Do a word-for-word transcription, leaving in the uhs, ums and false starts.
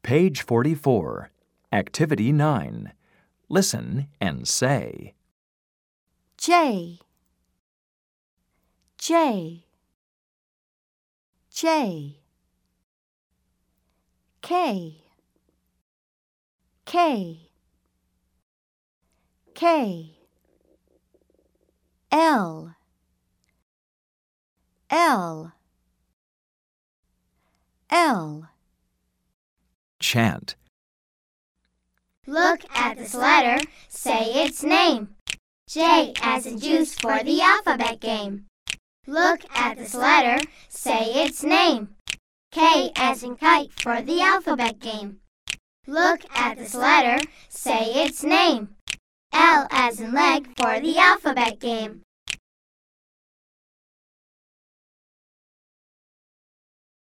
Page forty-four, Activity nine. Listen and say. J, J, J, K, K, K, L, L, L. Chant. Look at this letter, say its name. J as in juice for the alphabet game. Look at this letter, say its name. K as in kite for the alphabet game. Look at this letter, say its name. L as in leg for the alphabet game.